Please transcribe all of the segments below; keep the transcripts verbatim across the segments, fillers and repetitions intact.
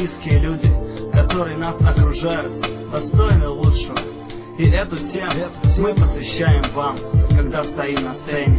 близкие люди, которые нас окружают, достойны лучшего. И эту тему мы посвящаем вам, когда стоим на сцене.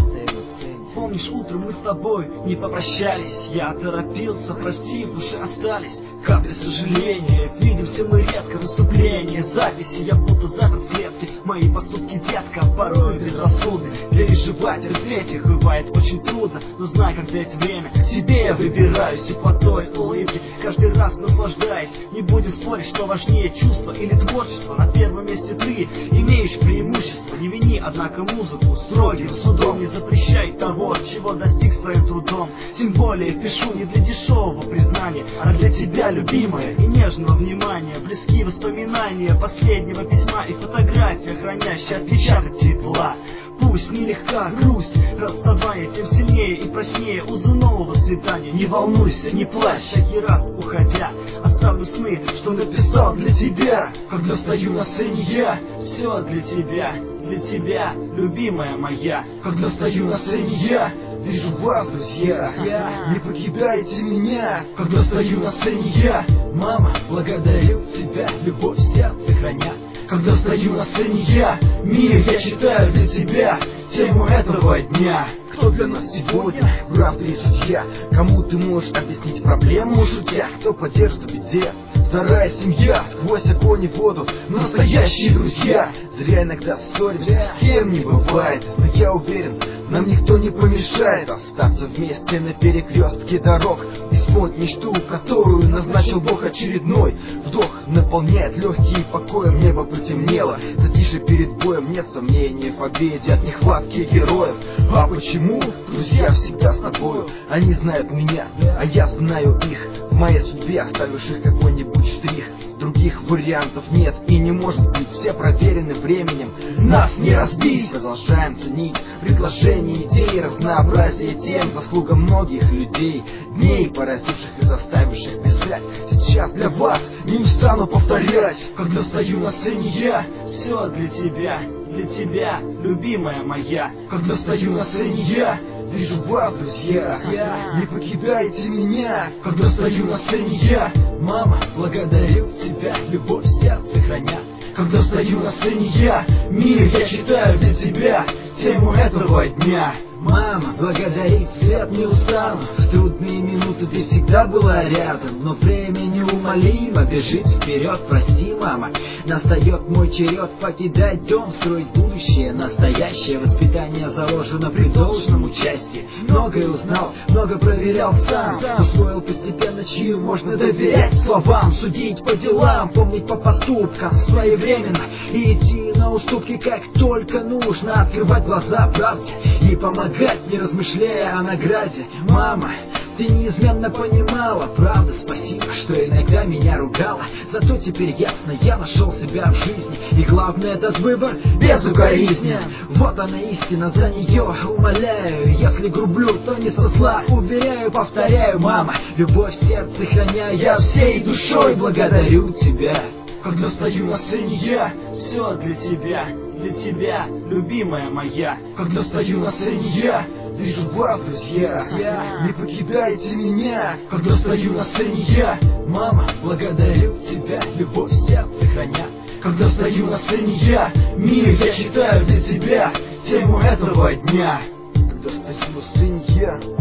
Помнишь, утром мы с тобой не попрощались, я торопился, прости, в душе остались капли сожаления. Видимся мы редко, выступления, записи, я будто заперт в клетке. Мои поступки, детка, порой безрассудны. Переживать, терпеть их бывает очень трудно, но знай, когда есть время, себе я выбираю теплотой улыбки, каждый раз наслаждаясь. Не будем спорить, что важнее, чувство или творчество. На первом месте ты имеешь преимущество. Не вини, однако, музыку строгим судом, не запрещай того, чего достиг своим трудом. Тем более пишу не для дешевого признания, а для тебя, любимая, и нежного внимания. Близкие воспоминания последнего письма и фотография, хранящая отпечаток тепла. Пусть нелегка грусть расставания, тем сильнее и прочнее узы нового свидания. Не волнуйся, не плачь, всякий раз уходя оставлю сны, что написал для тебя. Когда стою на сцене я, все для тебя, для тебя, любимая моя. Когда стою на сцене я, вижу вас, друзья, не покидайте меня. Когда стою на сцене я, мама, благодарю тебя, любовь в сердце храня. Когда стою на сцене я, мир я читаю для тебя, тему этого дня. Кто для нас сегодня, брат и судья? Кому ты можешь объяснить проблему, шутя? Кто поддержит в беде? Вторая семья, сквозь огонь и воду, настоящие друзья. Зря иногда ссоримся, с кем не бывает, но я уверен, нам никто не помешает остаться вместе на перекрестке дорог, исполнить мечту, которую назначил Бог. Очередной вдох наполняет легкие покоем, небо потемнело, затише перед боем. Нет сомнений в победе от нехватки героев. А почему? Друзья всегда с тобою, они знают меня, а я знаю их. В моей судьбе оставивших какой-нибудь штрих. Других вариантов нет и не может быть, все проверены временем. Нас не разбить, продолжаем ценить предложения, идей, разнообразие тем, заслуга многих людей, дней, поразивших и заставивших писать. Сейчас для вас не устану повторять. Когда стою на сцене я, все для тебя, для тебя, любимая моя. Когда стою на сцене я, вижу вас, друзья, не покидайте меня. Когда стою на сцене я, мама, благодарю тебя, любовь в сердце храня. Когда стою на сцене я, мир я читаю для тебя, тему этого дня. Мама, благодарить свет не устану. В трудные минуты ты всегда была рядом, но время неумолимо бежит вперед. Прости, мама, настает мой черед покидать дом, строить будущее. Настоящее воспитание заложено при должном участии. Многое узнал, много проверял сам, усвоил постепенно, чью можно доверять словам. Судить по делам, помнить по поступкам своевременно и идти на уступки, как только нужно. Открывать глаза правде и помогать, не размышляя о награде. Мама, ты неизменно понимала, правда, спасибо, что иногда меня ругала. Зато теперь ясно, я нашел себя в жизни, и главное, этот выбор безукоризнен. Вот она истина, за нее умоляю. Если грублю, то не со зла, уверяю, повторяю. Мама, любовь в сердце храня, я всей душой благодарю тебя. Когда стою на сцене я, все для тебя, для тебя, любимая моя. Когда стою на сцене я, вижу вас, друзья, не покидайте меня. Когда стою на сцене я, мама, благодарю тебя, любовь в сердце храня. Когда стою на сцене я, мир я читаю для тебя, тему этого дня. Когда стою на сцене я,